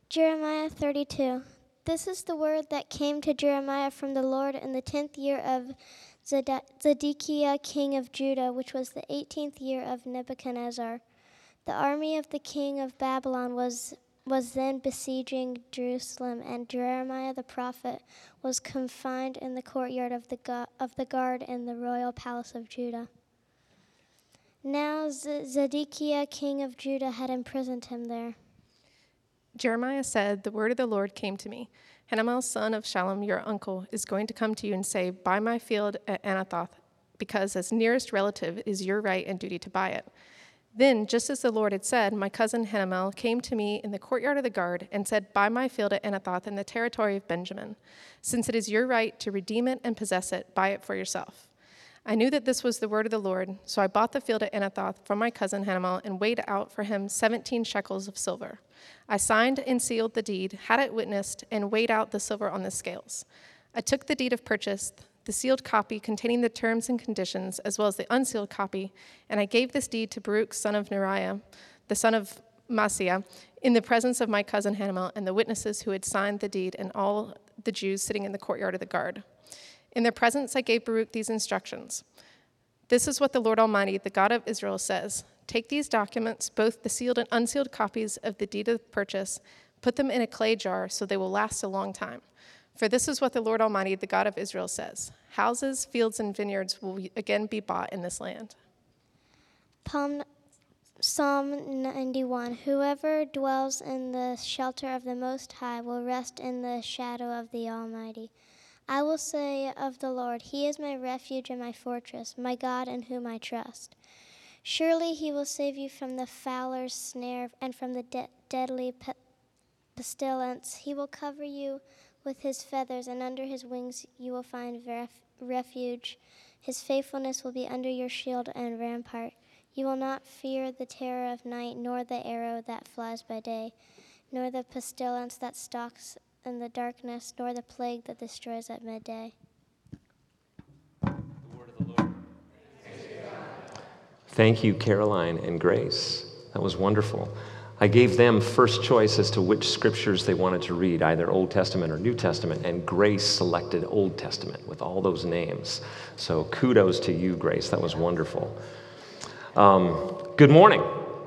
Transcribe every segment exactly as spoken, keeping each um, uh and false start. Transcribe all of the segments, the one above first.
Jeremiah thirty-two. This is the word that came to Jeremiah from the Lord in the tenth year of Zed- Zedekiah king of Judah, which was the eighteenth year of Nebuchadnezzar. The army of the king of Babylon was was then besieging Jerusalem, and Jeremiah the prophet was confined in the courtyard of the go- of the guard in the royal palace of Judah. Now Z- Zedekiah king of Judah had imprisoned him there. Jeremiah said, "The word of the Lord came to me. Hanamel, son of Shallum, your uncle, is going to come to you and say, 'Buy my field at Anathoth, because as nearest relative it is your right and duty to buy it.' Then, just as the Lord had said, my cousin Hanamel came to me in the courtyard of the guard and said, 'Buy my field at Anathoth in the territory of Benjamin. Since it is your right to redeem it and possess it, buy it for yourself.' I knew that this was the word of the Lord, so I bought the field at Anathoth from my cousin Hanamel and weighed out for him seventeen shekels of silver. I signed and sealed the deed, had it witnessed, and weighed out the silver on the scales. I took the deed of purchase, the sealed copy containing the terms and conditions, as well as the unsealed copy, and I gave this deed to Baruch, son of Neriah, the son of Maaseiah, in the presence of my cousin Hanamel and the witnesses who had signed the deed and all the Jews sitting in the courtyard of the guard. In their presence I gave Baruch these instructions. 'This is what the Lord Almighty, the God of Israel, says. Take these documents, both the sealed and unsealed copies of the deed of purchase, put them in a clay jar so they will last a long time. For this is what the Lord Almighty, the God of Israel, says. Houses, fields, and vineyards will again be bought in this land.'" Palm, Psalm ninety-one. Whoever dwells in the shelter of the Most High will rest in the shadow of the Almighty. I will say of the Lord, He is my refuge and my fortress, my God in whom I trust. Surely He will save you from the fowler's snare and from the de- deadly pe- pestilence. He will cover you with His feathers, and under His wings you will find ref- refuge. His faithfulness will be under your shield and rampart. You will not fear the terror of night, nor the arrow that flies by day, nor the pestilence that stalks in the darkness, nor the plague that destroys at midday. The word of the Lord. Thank you, Caroline and Grace. That was wonderful. I gave them first choice as to which scriptures they wanted to read, either Old Testament or New Testament, and Grace selected Old Testament with all those names. So kudos to you, Grace. That was wonderful. Um, good morning.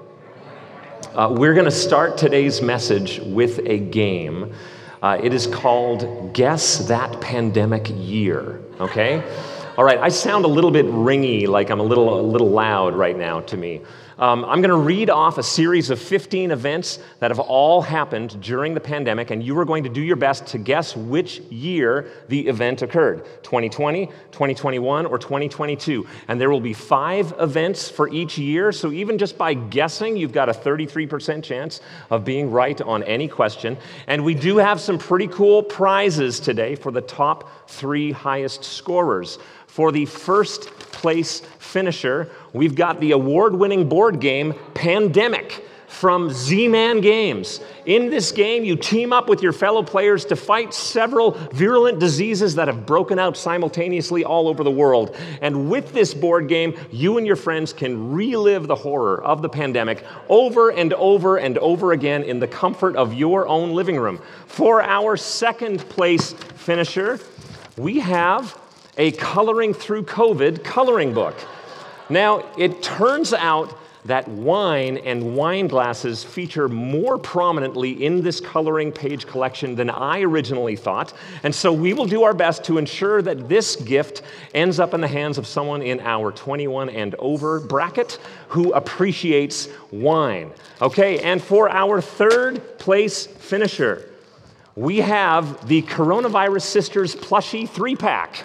Uh, we're going to start today's message with a game. Uh, it is called Guess That Pandemic Year, okay? All right, I sound a little bit ringy, like I'm a little, a little loud right now to me. Um, I'm going to read off a series of fifteen events that have all happened during the pandemic, and you are going to do your best to guess which year the event occurred, twenty twenty, twenty twenty-one, or twenty twenty-two. And there will be five events for each year, so even just by guessing, you've got a thirty-three percent chance of being right on any question. And we do have some pretty cool prizes today for the top three highest scorers. For the first place finisher, we've got the award-winning board game, Pandemic, from Z-Man Games. In this game, you team up with your fellow players to fight several virulent diseases that have broken out simultaneously all over the world. And with this board game, you and your friends can relive the horror of the pandemic over and over and over again in the comfort of your own living room. For our second place finisher, we have a Coloring Through COVID coloring book. Now, it turns out that wine and wine glasses feature more prominently in this coloring page collection than I originally thought, and so we will do our best to ensure that this gift ends up in the hands of someone in our twenty-one and over bracket who appreciates wine. Okay, and for our third place finisher, we have the Coronavirus Sisters plushie three-pack,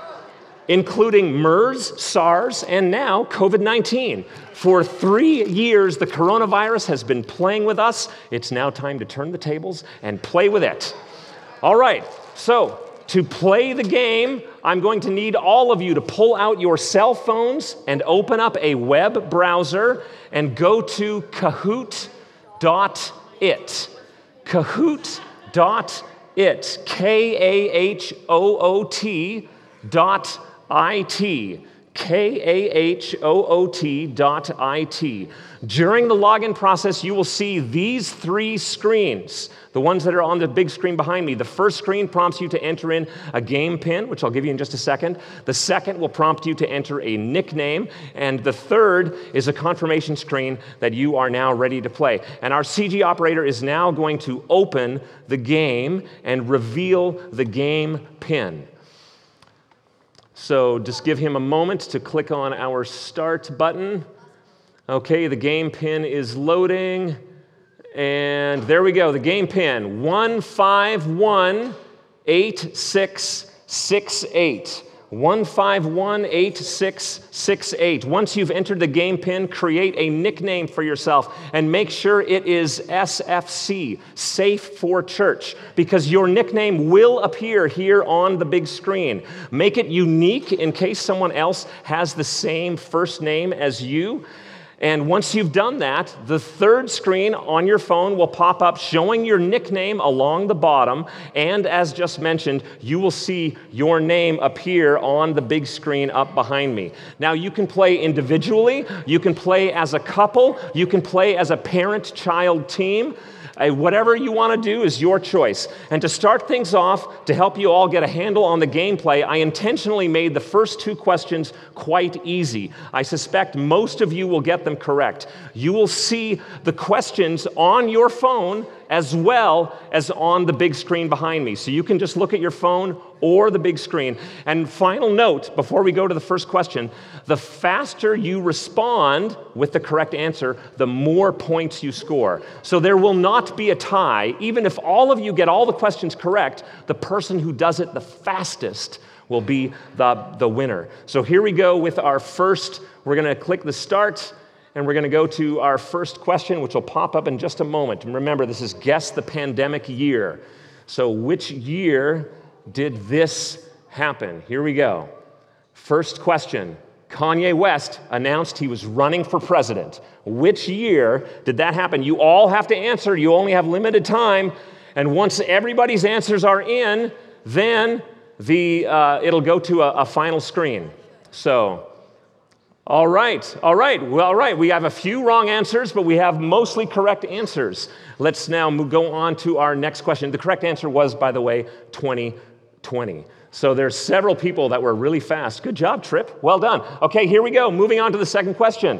including MERS, SARS, and now COVID nineteen. For three years, the coronavirus has been playing with us. It's now time to turn the tables and play with it. All right, so to play the game, I'm going to need all of you to pull out your cell phones and open up a web browser and go to kahoot dot it. kahoot dot it. K A H O O T dot I T. K A H O O T dot I T. During the login process, you will see these three screens, the ones that are on the big screen behind me. The first screen prompts you to enter in a game pin, which I'll give you in just a second. The second will prompt you to enter a nickname. And the third is a confirmation screen that you are now ready to play. And our C G operator is now going to open the game and reveal the game pin. So just give him a moment to click on our start button. Okay, the game pin is loading. And there we go, the game pin, one five one eight six six eight. one five one eight six six eight. Once you've entered the game pin, create a nickname for yourself and make sure it is S F C, Safe for Church, because your nickname will appear here on the big screen. Make it unique in case someone else has the same first name as you. And once you've done that, the third screen on your phone will pop up showing your nickname along the bottom. And as just mentioned, you will see your name appear on the big screen up behind me. Now, you can play individually, you can play as a couple, you can play as a parent-child team. Uh, whatever you want to do is your choice. And to start things off, to help you all get a handle on the gameplay, I intentionally made the first two questions quite easy. I suspect most of you will get them correct. You will see the questions on your phone as well as on the big screen behind me. So you can just look at your phone or the big screen. And final note, before we go to the first question, the faster you respond with the correct answer, the more points you score. So there will not be a tie. Even if all of you get all the questions correct, the person who does it the fastest will be the, the winner. So here we go with our first, we're gonna click the start, and we're going to go to our first question, which will pop up in just a moment. And remember, this is Guess the Pandemic Year. So which year did this happen? Here we go. First question. Kanye West announced he was running for president. Which year did that happen? You all have to answer. You only have limited time. And once everybody's answers are in, then the uh, it'll go to a, a final screen. So... All right, all right, well, all right. We have a few wrong answers, but we have mostly correct answers. Let's now move, go on to our next question. The correct answer was, by the way, twenty twenty. So there's several people that were really fast. Good job, Tripp. Well done. Okay, here we go. Moving on to the second question.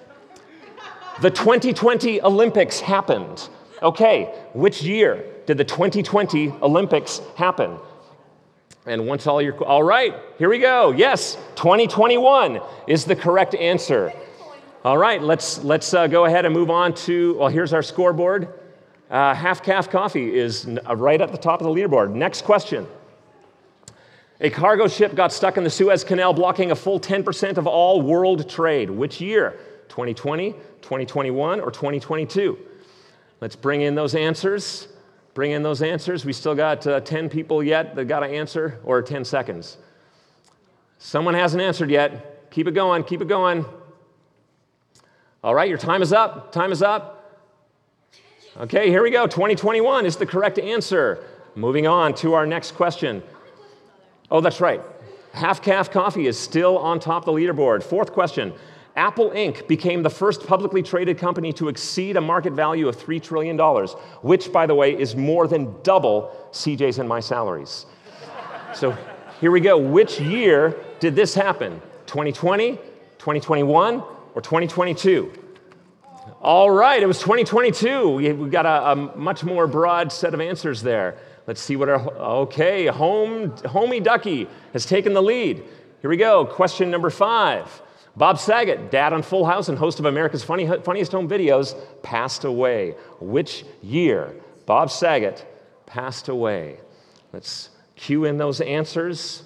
The twenty twenty Olympics happened. Okay, which year did the twenty twenty Olympics happen? And once all your, all right, here we go. Yes, twenty twenty-one is the correct answer. All right, let's let's uh, go ahead and move on to, well, here's our scoreboard. Uh, Half Calf Coffee is right at the top of the leaderboard. Next question. A cargo ship got stuck in the Suez Canal, blocking a full ten percent of all world trade. Which year? twenty twenty, twenty twenty-one, or twenty twenty-two? Let's bring in those answers. Bring in those answers. We still got uh, ten people yet that got to answer, or ten seconds. Someone hasn't answered yet. Keep it going, keep it going. All right, your time is up. Time is up. Okay, here we go. twenty twenty-one is the correct answer. Moving on to our next question. Oh, that's right. Half Calf Coffee is still on top of the leaderboard. Fourth question. Apple Incorporated became the first publicly traded company to exceed a market value of three trillion dollars, which, by the way, is more than double C J's and my salaries. So here we go. Which year did this happen? twenty twenty, twenty twenty-one, or twenty twenty-two? All right, it was twenty twenty-two. We, we got a, a much more broad set of answers there. Let's see what our, okay, home, Homie Ducky has taken the lead. Here we go. Question number five. Bob Saget, dad on Full House and host of America's Funny, Funniest Home Videos, passed away. Which year Bob Saget passed away? Let's cue in those answers.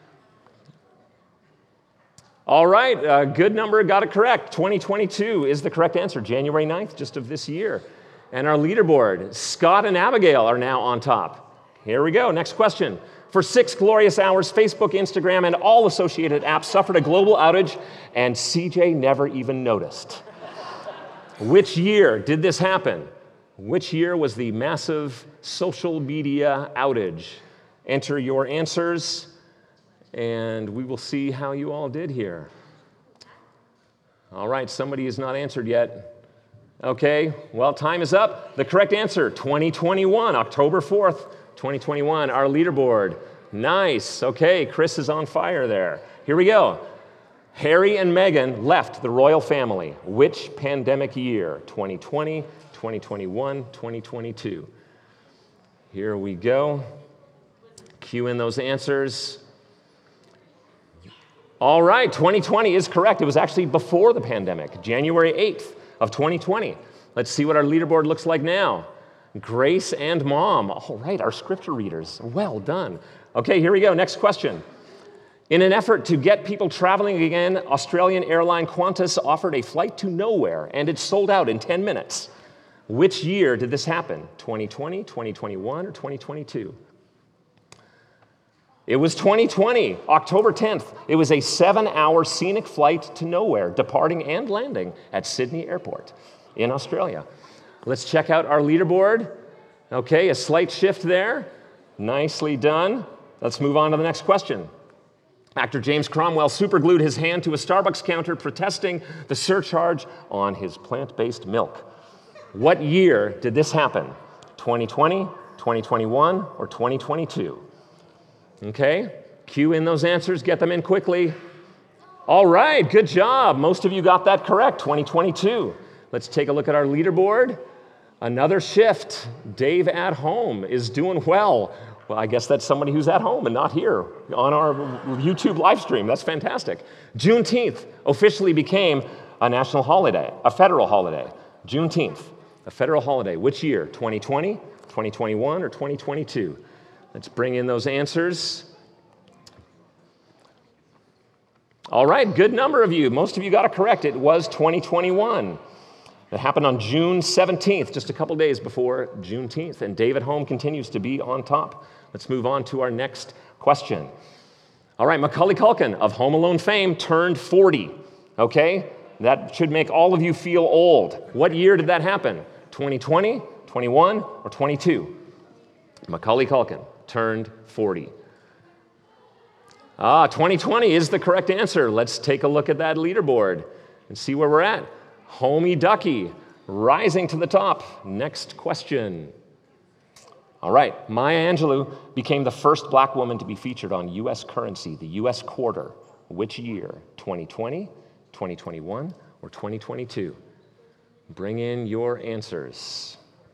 All right, a good number got it correct. twenty twenty-two is the correct answer, January ninth, just of this year. And our leaderboard, Scott and Abigail are now on top. Here we go, next question. For six glorious hours, Facebook, Instagram, and all associated apps suffered a global outage, and C J never even noticed. Which year did this happen? Which year was the massive social media outage? Enter your answers, and we will see how you all did here. All right, somebody has not answered yet. Okay, well, time is up. The correct answer, twenty twenty-one, October fourth, twenty twenty-one, our leaderboard. Nice. Okay, Chris is on fire there. Here we go. Harry and Meghan left the royal family. Which pandemic year? twenty twenty, twenty twenty-one, twenty twenty-two. Here we go. Cue in those answers. All right, twenty twenty is correct. It was actually before the pandemic, January eighth of twenty twenty. Let's see what our leaderboard looks like now. Grace and Mom. All right, our scripture readers. Well done. Okay, here we go. Next question. In an effort to get people traveling again, Australian airline Qantas offered a flight to nowhere, and it sold out in ten minutes. Which year did this happen? twenty twenty, twenty twenty-one, or twenty twenty-two? It was twenty twenty, October tenth. It was a seven-hour scenic flight to nowhere, departing and landing at Sydney Airport in Australia. Let's check out our leaderboard. Okay, a slight shift there. Nicely done. Let's move on to the next question. Actor James Cromwell superglued his hand to a Starbucks counter protesting the surcharge on his plant-based milk. What year did this happen? twenty twenty, twenty twenty-one, or twenty twenty-two? Okay, cue in those answers, get them in quickly. All right, good job. Most of you got that correct, twenty twenty-two. Let's take a look at our leaderboard. Another shift. Dave at home is doing well. Well, I guess that's somebody who's at home and not here on our YouTube live stream. That's fantastic. Juneteenth officially became a national holiday, a federal holiday. Juneteenth, a federal holiday. Which year? twenty twenty, twenty twenty-one, or twenty twenty-two? Let's bring in those answers. All right, good number of you. Most of you got it correct. It was twenty twenty-one. It happened on June seventeenth, just a couple days before Juneteenth, and Dave at home continues to be on top. Let's move on to our next question. All right, Macaulay Culkin of Home Alone fame turned forty, okay? That should make all of you feel old. What year did that happen? twenty twenty, twenty-one, or twenty-two? Macaulay Culkin turned forty. Ah, twenty twenty is the correct answer. Let's take a look at that leaderboard and see where we're at. Homie Ducky, rising to the top. Next question. All right, Maya Angelou became the first black woman to be featured on U S currency, the U S quarter. Which year? twenty twenty, twenty twenty-one, or twenty twenty-two? Bring in your answers.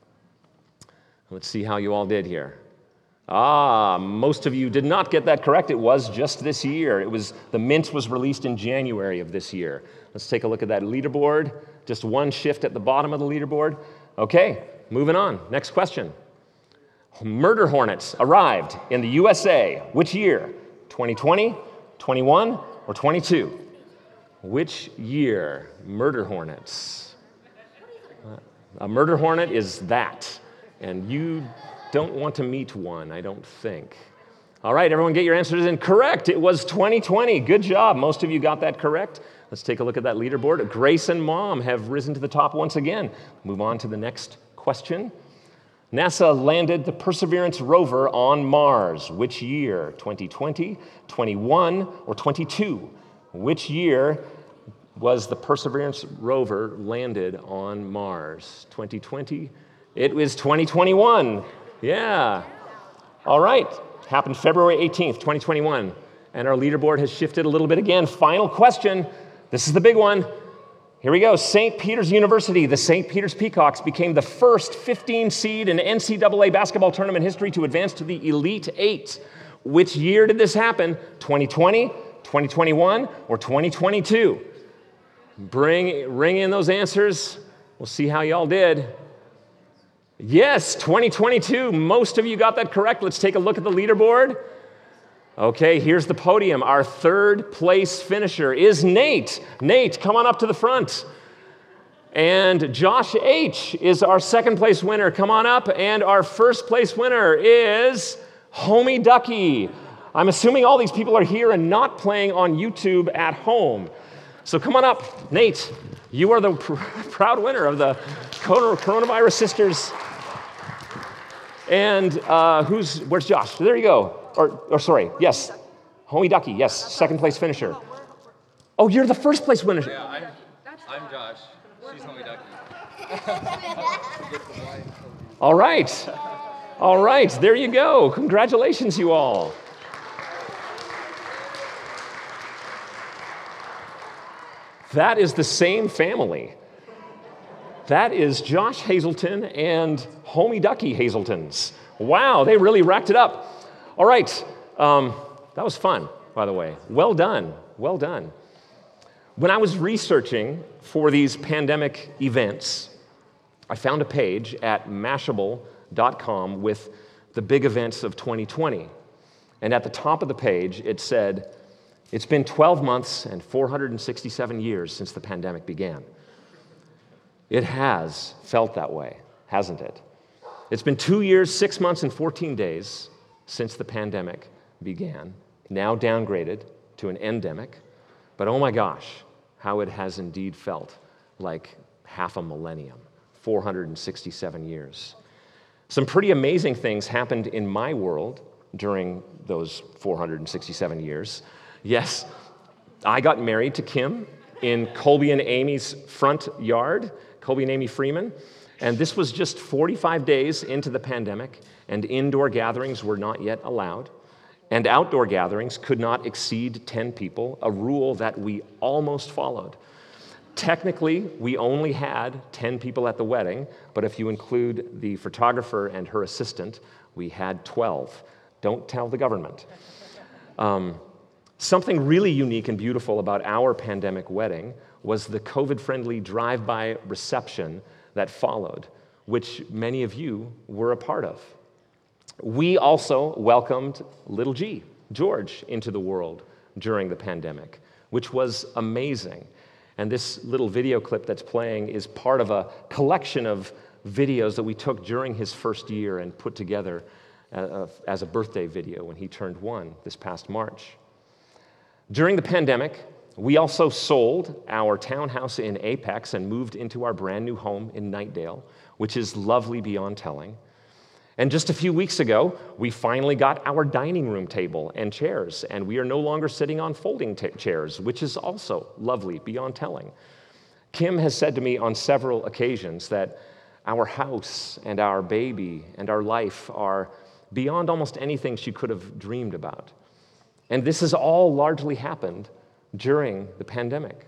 Let's see how you all did here. Ah, most of you did not get that correct. It was just this year. It was, the mint was released in January of this year. Let's take a look at that leaderboard. Just one shift at the bottom of the leaderboard. Okay, moving on. Next question. Murder hornets arrived in the U S A. Which year? twenty twenty, twenty-one, or twenty-two? Which year? Murder hornets. A murder hornet is that, and you don't want to meet one, I don't think. All right, everyone get your answers in. Correct, it was twenty twenty. Good job, most of you got that correct. Let's take a look at that leaderboard. Grace and Mom have risen to the top once again. Move on to the next question. NASA landed the Perseverance rover on Mars. Which year? twenty twenty, twenty-one, or twenty-two? Which year was the Perseverance rover landed on Mars? twenty twenty? It was twenty twenty-one. Yeah. All right. Happened February eighteenth, twenty twenty-one. And our leaderboard has shifted a little bit again. Final question. This is the big one. Here we go. Saint Peter's University, the Saint Peter's Peacocks, became the first fifteen seed in N C double A basketball tournament history to advance to the Elite Eight. Which year did this happen? twenty twenty, twenty twenty-one, or twenty twenty-two? Bring, ring in those answers. We'll see how y'all did. Yes, twenty twenty-two. Most of you got that correct. Let's take a look at the leaderboard. Okay, here's the podium. Our third place finisher is Nate. Nate, come on up to the front. And Josh H. is our second place winner. Come on up. And our first place winner is Homie Ducky. I'm assuming all these people are here and not playing on YouTube at home. So come on up. Nate, you are the pr- proud winner of the Coronavirus Sisters. And uh, who's, where's Josh? There you go. Or, or sorry, yes. Homie Ducky, yes, second place finisher. Oh, you're the first place finisher. Yeah, I'm, I'm Josh. She's Homie Ducky. All right. All right, there you go. Congratulations, you all. That is the same family. That is Josh Hazelton and Homie Ducky Hazeltons. Wow, they really racked it up. All right, um, that was fun, by the way. Well done, well done. When I was researching for these pandemic events, I found a page at Mashable dot com with the big events of twenty twenty. And at the top of the page, it said, it's been twelve months and four hundred sixty-seven years since the pandemic began. It has felt that way, hasn't it? It's been two years, six months, and fourteen days since the pandemic began, now downgraded to an endemic. But oh my gosh, how it has indeed felt like half a millennium, four hundred sixty-seven years. Some pretty amazing things happened in my world during those four hundred sixty-seven years. Yes, I got married to Kim in Colby and Amy's front yard, Colby and Amy Freeman, and this was just forty-five days into the pandemic, and indoor gatherings were not yet allowed, and outdoor gatherings could not exceed ten people, a rule that we almost followed. Technically, we only had ten people at the wedding, but if you include the photographer and her assistant, we had twelve. Don't tell the government. Um, something really unique and beautiful about our pandemic wedding was the COVID-friendly drive-by reception that followed, which many of you were a part of. We also welcomed little G, George, into the world during the pandemic, which was amazing. And this little video clip that's playing is part of a collection of videos that we took during his first year and put together uh, as a birthday video when he turned one this past March. During the pandemic, we also sold our townhouse in Apex and moved into our brand new home in Nightdale, which is lovely beyond telling. And just a few weeks ago, we finally got our dining room table and chairs, and we are no longer sitting on folding t- chairs, which is also lovely beyond telling. Kim has said to me on several occasions that our house and our baby and our life are beyond almost anything she could have dreamed about. And this has all largely happened during the pandemic.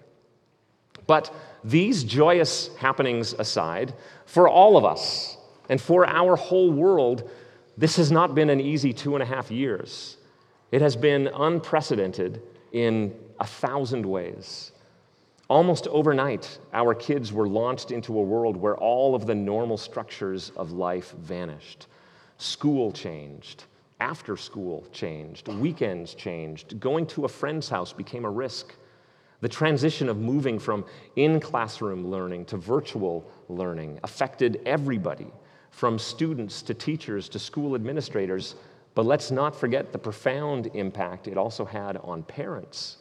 But these joyous happenings aside, for all of us, and for our whole world, this has not been an easy two and a half years. It has been unprecedented in a thousand ways. Almost overnight, our kids were launched into a world where all of the normal structures of life vanished. School changed, after school changed, weekends changed, going to a friend's house became a risk. The transition of moving from in-classroom learning to virtual learning affected everybody, from students to teachers to school administrators, but let's not forget the profound impact it also had on parents.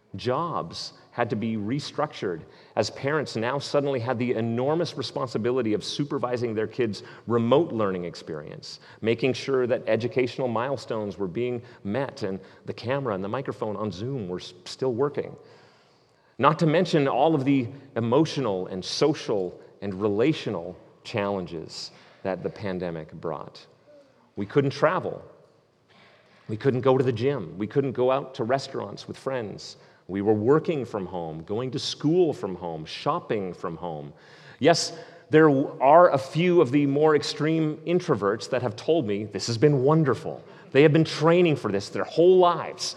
Jobs had to be restructured as parents now suddenly had the enormous responsibility of supervising their kids' remote learning experience, making sure that educational milestones were being met and the camera and the microphone on Zoom were still working. Not to mention all of the emotional and social and relational challenges that the pandemic brought. We couldn't travel. We couldn't go to the gym. We couldn't go out to restaurants with friends. We were working from home, going to school from home, shopping from home. Yes, there are a few of the more extreme introverts that have told me this has been wonderful. They have been training for this their whole lives.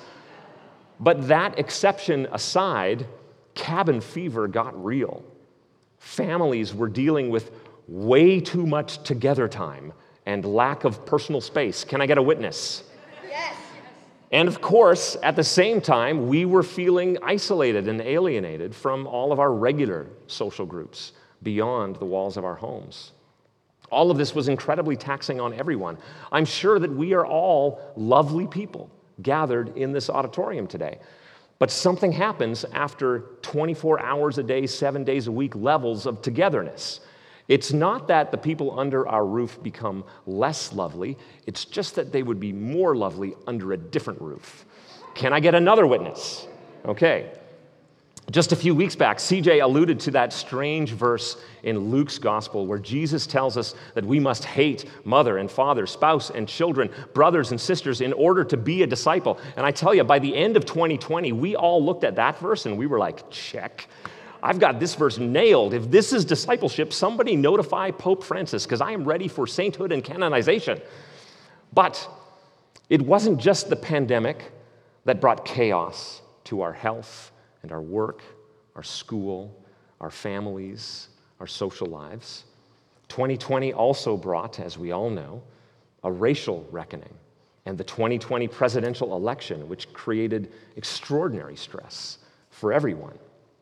But that exception aside, cabin fever got real. Families were dealing with way too much together time and lack of personal space. Can I get a witness? Yes. And of course, at the same time, we were feeling isolated and alienated from all of our regular social groups beyond the walls of our homes. All of this was incredibly taxing on everyone. I'm sure that we are all lovely people gathered in this auditorium today. But something happens after twenty-four hours a day, seven days a week levels of togetherness. It's not that the people under our roof become less lovely, it's just that they would be more lovely under a different roof. Can I get another witness? Okay. Just a few weeks back, C J alluded to that strange verse in Luke's gospel where Jesus tells us that we must hate mother and father, spouse and children, brothers and sisters in order to be a disciple. And I tell you, by the end of twenty twenty, we all looked at that verse and we were like, check. I've got this verse nailed. If this is discipleship, somebody notify Pope Francis because I am ready for sainthood and canonization. But it wasn't just the pandemic that brought chaos to our health and our work, our school, our families, our social lives. twenty twenty also brought, as we all know, a racial reckoning and the twenty twenty presidential election, which created extraordinary stress for everyone.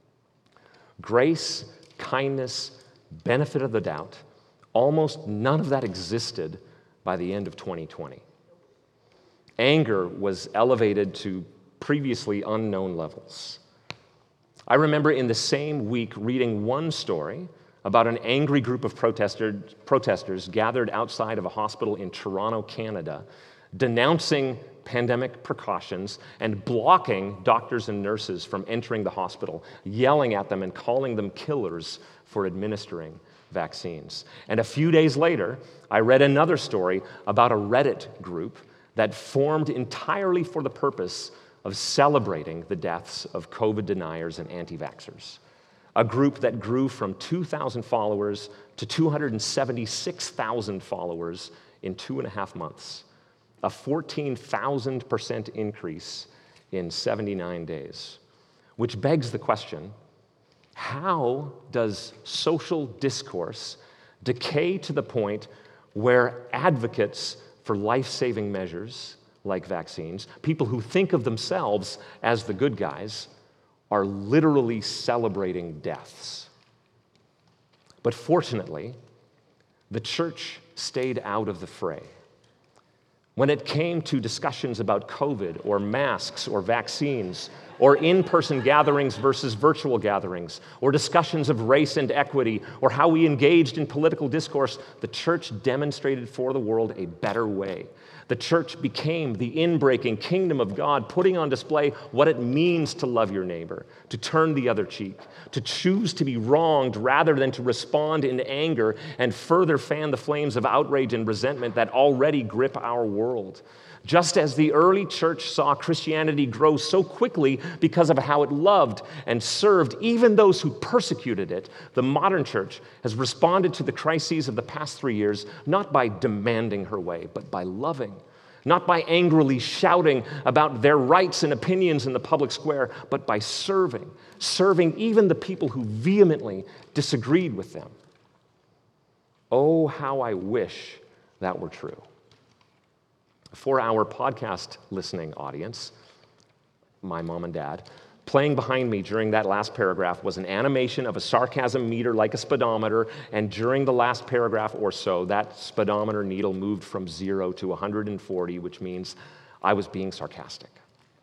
Grace, kindness, benefit of the doubt, almost none of that existed by the end of twenty twenty. Anger was elevated to previously unknown levels. I remember in the same week reading one story about an angry group of protester, protesters gathered outside of a hospital in Toronto, Canada, denouncing pandemic precautions and blocking doctors and nurses from entering the hospital, yelling at them and calling them killers for administering vaccines. And a few days later, I read another story about a Reddit group that formed entirely for the purpose of celebrating the deaths of COVID deniers and anti-vaxxers. A group that grew from two thousand followers to two hundred seventy-six thousand followers in two and a half months. A fourteen thousand percent increase in seventy-nine days. Which begs the question, how does social discourse decay to the point where advocates for life-saving measures like vaccines, people who think of themselves as the good guys, are literally celebrating deaths? But fortunately, the church stayed out of the fray. When it came to discussions about COVID or masks or vaccines or in-person gatherings versus virtual gatherings or discussions of race and equity or how we engaged in political discourse, the church demonstrated for the world a better way. The church became the inbreaking kingdom of God, putting on display what it means to love your neighbor, to turn the other cheek, to choose to be wronged rather than to respond in anger and further fan the flames of outrage and resentment that already grip our world. Just as the early church saw Christianity grow so quickly because of how it loved and served even those who persecuted it, the modern church has responded to the crises of the past three years not by demanding her way, but by loving. Not by angrily shouting about their rights and opinions in the public square, but by serving, serving even the people who vehemently disagreed with them. Oh, how I wish that were true. For our podcast listening audience, my mom and dad, playing behind me during that last paragraph was an animation of a sarcasm meter like a speedometer, and during the last paragraph or so, that speedometer needle moved from zero to one hundred forty, which means I was being sarcastic.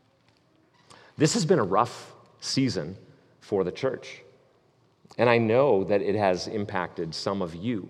This has been a rough season for the church, and I know that it has impacted some of you.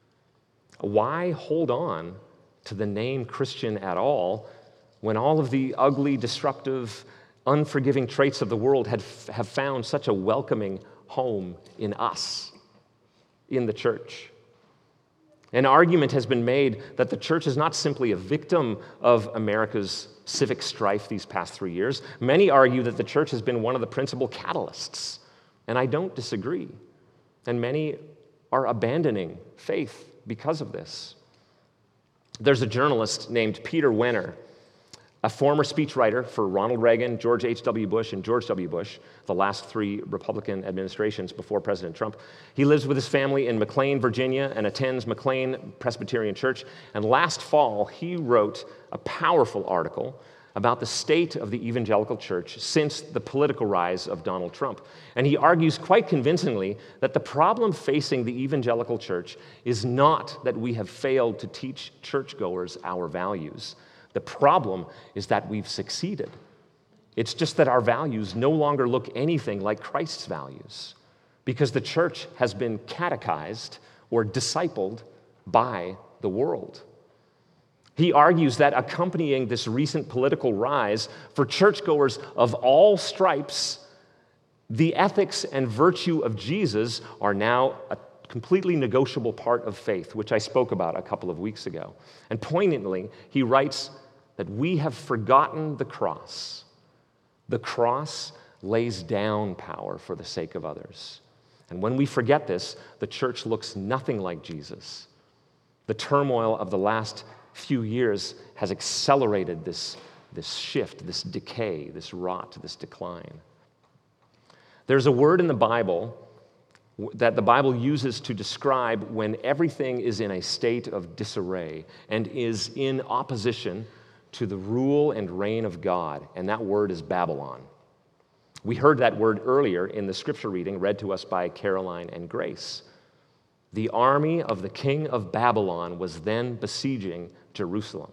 Why hold on to the name Christian at all when all of the ugly, disruptive, unforgiving traits of the world had, have found such a welcoming home in us, in the church? An argument has been made that the church is not simply a victim of America's civic strife these past three years. Many argue that the church has been one of the principal catalysts, and I don't disagree. And many are abandoning faith because of this. There's a journalist named Peter Wenner, a former speechwriter for Ronald Reagan, George H W Bush, and George W. Bush, the last three Republican administrations before President Trump. He lives with his family in McLean, Virginia, and attends McLean Presbyterian Church. And last fall, he wrote a powerful article about the state of the evangelical church since the political rise of Donald Trump. And he argues quite convincingly that the problem facing the evangelical church is not that we have failed to teach churchgoers our values. The problem is that we've succeeded. It's just that our values no longer look anything like Christ's values because the church has been catechized or discipled by the world. He argues that accompanying this recent political rise for churchgoers of all stripes, the ethics and virtue of Jesus are now a completely negotiable part of faith, which I spoke about a couple of weeks ago. And poignantly, he writes that we have forgotten the cross. The cross lays down power for the sake of others. And when we forget this, the church looks nothing like Jesus. The turmoil of the last few years has accelerated this, this shift, this decay, this rot, this decline. There's a word in the Bible that the Bible uses to describe when everything is in a state of disarray and is in opposition to the rule and reign of God, and that word is Babylon. We heard that word earlier in the scripture reading read to us by Caroline and Grace. The army of the king of Babylon was then besieging Jerusalem.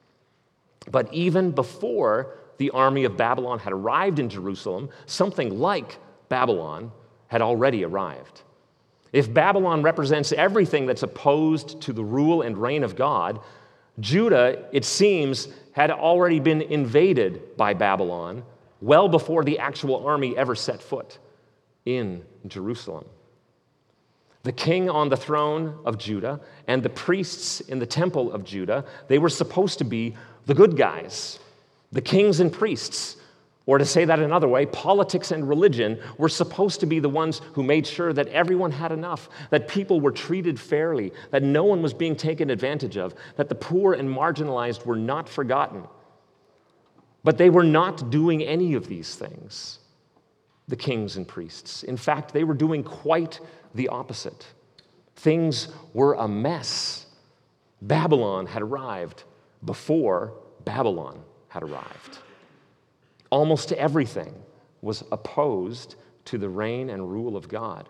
But even before the army of Babylon had arrived in Jerusalem, something like Babylon had already arrived. If Babylon represents everything that's opposed to the rule and reign of God, Judah, it seems, had already been invaded by Babylon well before the actual army ever set foot in Jerusalem. The king on the throne of Judah and the priests in the temple of Judah, they were supposed to be the good guys. The kings and priests, or to say that another way, politics and religion were supposed to be the ones who made sure that everyone had enough, that people were treated fairly, that no one was being taken advantage of, that the poor and marginalized were not forgotten. But they were not doing any of these things, the kings and priests. In fact, they were doing quite the opposite. Things were a mess. Babylon had arrived before Babylon had arrived. Almost everything was opposed to the reign and rule of God.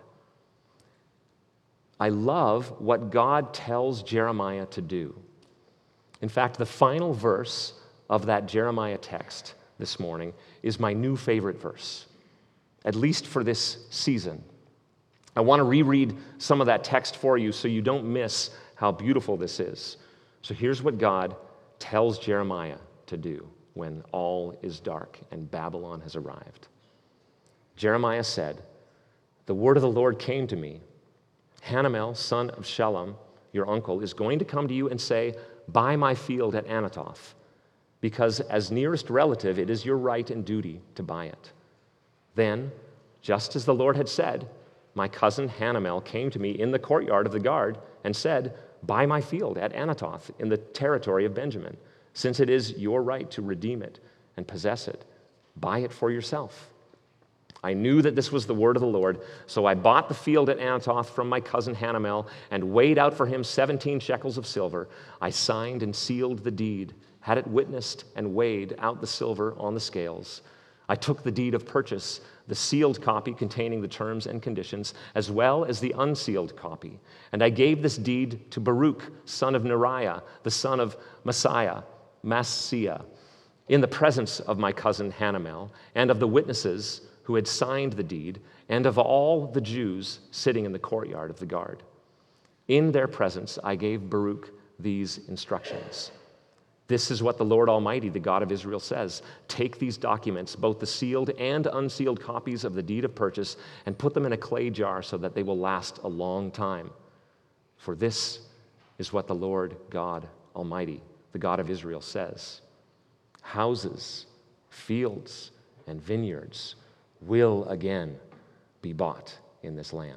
I love what God tells Jeremiah to do. In fact, the final verse of that Jeremiah text this morning is my new favorite verse, at least for this season. I want to reread some of that text for you so you don't miss how beautiful this is. So here's what God tells Jeremiah to do when all is dark and Babylon has arrived. Jeremiah said, "The word of the Lord came to me. Hanamel, son of Shallum, your uncle, is going to come to you and say, 'Buy my field at Anathoth, because as nearest relative it is your right and duty to buy it.' Then, just as the Lord had said, my cousin Hanamel came to me in the courtyard of the guard and said, 'Buy my field at Anathoth in the territory of Benjamin, since it is your right to redeem it and possess it. Buy it for yourself.' I knew that this was the word of the Lord, so I bought the field at Anathoth from my cousin Hanamel and weighed out for him seventeen shekels of silver. I signed and sealed the deed, had it witnessed, and weighed out the silver on the scales. I took the deed of purchase, the sealed copy containing the terms and conditions, as well as the unsealed copy. And I gave this deed to Baruch, son of Neriah, the son of Messiah, Maaseiah, in the presence of my cousin Hanamel, and of the witnesses who had signed the deed, and of all the Jews sitting in the courtyard of the guard. In their presence I gave Baruch these instructions. This is what the Lord Almighty, the God of Israel, says. Take these documents, both the sealed and unsealed copies of the deed of purchase, and put them in a clay jar so that they will last a long time. For this is what the Lord God Almighty, the God of Israel, says. Houses, fields, and vineyards will again be bought in this land."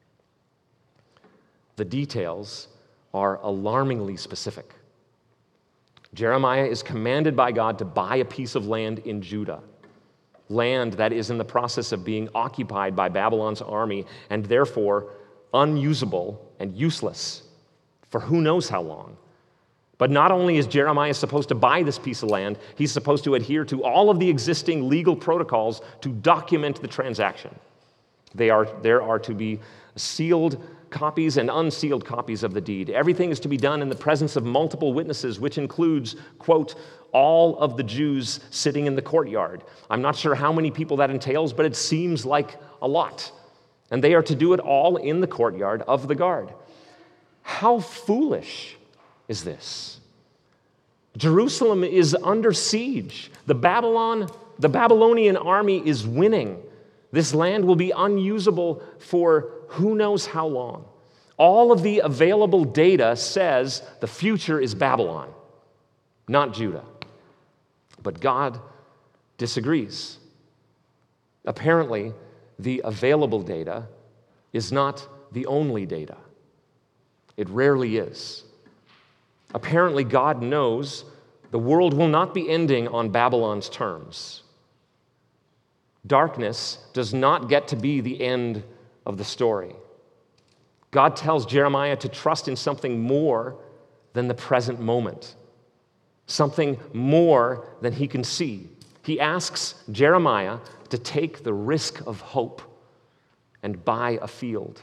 The details are alarmingly specific. Jeremiah is commanded by God to buy a piece of land in Judah, land that is in the process of being occupied by Babylon's army and therefore unusable and useless for who knows how long. But not only is Jeremiah supposed to buy this piece of land, he's supposed to adhere to all of the existing legal protocols to document the transaction. They are, there are to be sealed copies and unsealed copies of the deed. Everything is to be done in the presence of multiple witnesses, which includes, quote, all of the Jews sitting in the courtyard. I'm not sure how many people that entails, but it seems like a lot. And they are to do it all in the courtyard of the guard. How foolish is this? Jerusalem is under siege. The Babylon, the Babylonian army is winning. This land will be unusable for who knows how long. All of the available data says the future is Babylon, not Judah. But God disagrees. Apparently, the available data is not the only data. It rarely is. Apparently, God knows the world will not be ending on Babylon's terms. Darkness does not get to be the end of the story. God tells Jeremiah to trust in something more than the present moment, something more than he can see. He asks Jeremiah to take the risk of hope and buy a field.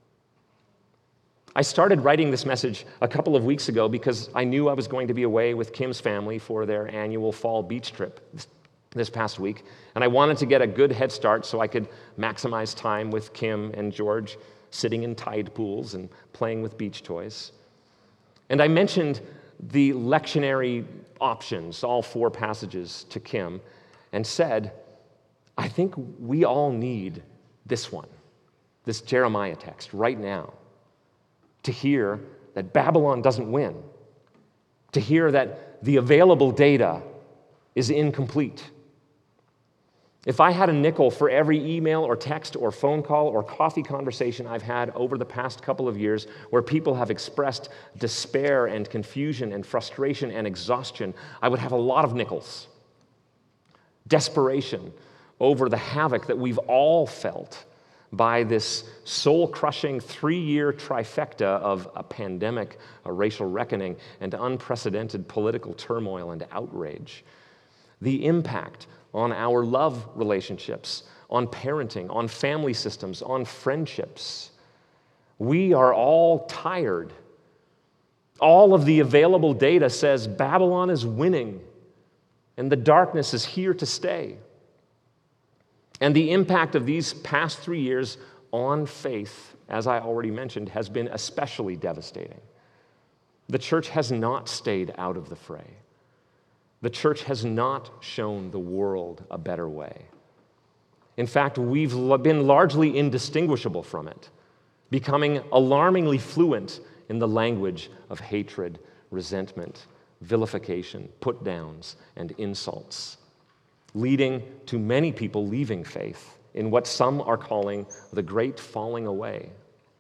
I started writing this message a couple of weeks ago because I knew I was going to be away with Kim's family for their annual fall beach trip this, this past week, and I wanted to get a good head start so I could maximize time with Kim and George sitting in tide pools and playing with beach toys. And I mentioned the lectionary options, all four passages, to Kim, and said, I think we all need this one, this Jeremiah text right now, to hear that Babylon doesn't win, to hear that the available data is incomplete. If I had a nickel for every email or text or phone call or coffee conversation I've had over the past couple of years where people have expressed despair and confusion and frustration and exhaustion, I would have a lot of nickels. Desperation over the havoc that we've all felt by this soul-crushing three-year trifecta of a pandemic, a racial reckoning, and unprecedented political turmoil and outrage. The impact on our love relationships, on parenting, on family systems, on friendships. We are all tired. All of the available data says Babylon is winning, and the darkness is here to stay. And the impact of these past three years on faith, as I already mentioned, has been especially devastating. The church has not stayed out of the fray. The church has not shown the world a better way. In fact, we've been largely indistinguishable from it, becoming alarmingly fluent in the language of hatred, resentment, vilification, put-downs, and insults, leading to many people leaving faith in what some are calling the great falling away.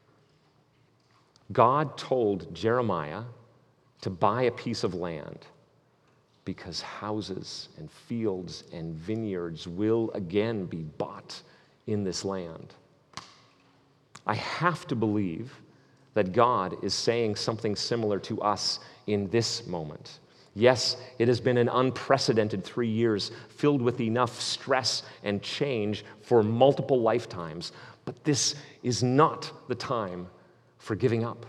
God told Jeremiah to buy a piece of land because houses and fields and vineyards will again be bought in this land. I have to believe that God is saying something similar to us in this moment. Yes, it has been an unprecedented three years filled with enough stress and change for multiple lifetimes, but this is not the time for giving up.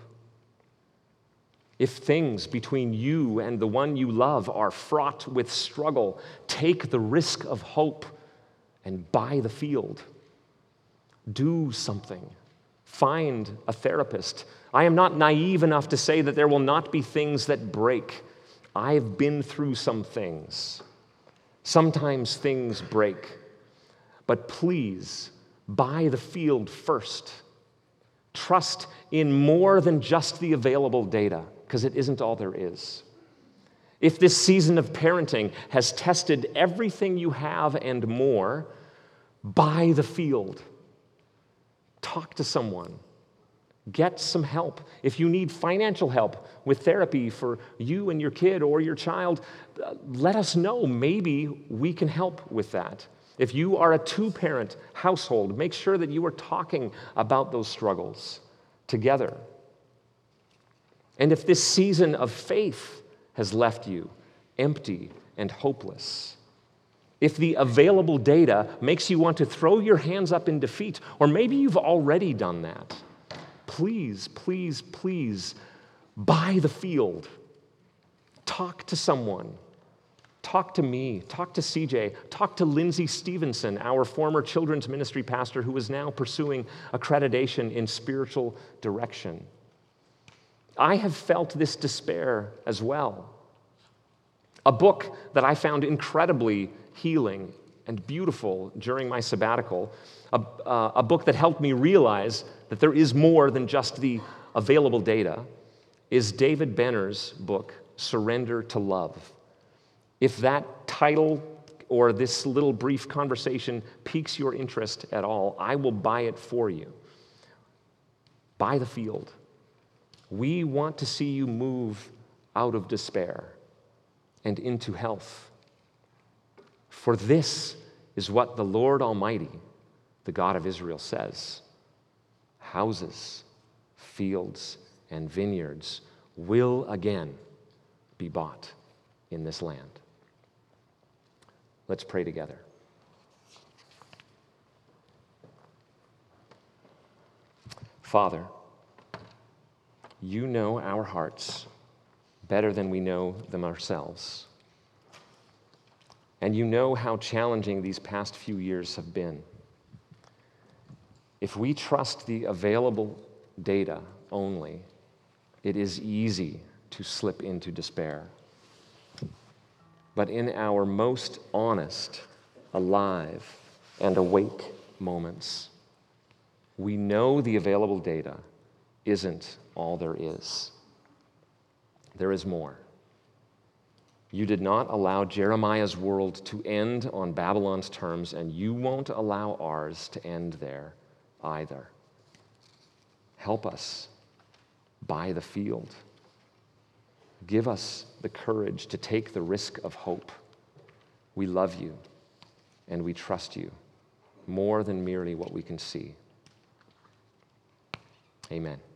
If things between you and the one you love are fraught with struggle, take the risk of hope and buy the field. Do something. Find a therapist. I am not naive enough to say that there will not be things that break. I've been through some things. Sometimes things break. But please, buy the field first. Trust in more than just the available data, because it isn't all there is. If this season of parenting has tested everything you have and more, buy the field. Talk to someone. Get some help. If you need financial help with therapy for you and your kid or your child, uh, let us know. Maybe we can help with that. If you are a two-parent household, make sure that you are talking about those struggles together. And if this season of faith has left you empty and hopeless, if the available data makes you want to throw your hands up in defeat, or maybe you've already done that, please, please, please buy the field. Talk to someone. Talk to me. Talk to C J. Talk to Lindsay Stevenson, our former children's ministry pastor who is now pursuing accreditation in spiritual direction. I have felt this despair as well. A book that I found incredibly healing and beautiful during my sabbatical, a, uh, a book that helped me realize that there is more than just the available data, is David Benner's book, Surrender to Love. If that title or this little brief conversation piques your interest at all, I will buy it for you. Buy the field. We want to see you move out of despair and into health. For this is what the Lord Almighty, the God of Israel, says. Houses, fields, and vineyards will again be bought in this land. Let's pray together. Father, you know our hearts better than we know them ourselves. And you know how challenging these past few years have been. If we trust the available data only, it is easy to slip into despair. But in our most honest, alive, and awake moments, we know the available data isn't all there is. There is more. You did not allow Jeremiah's world to end on Babylon's terms, and you won't allow ours to end there either. Help us buy the field. Give us the courage to take the risk of hope. We love you, and we trust you more than merely what we can see. Amen.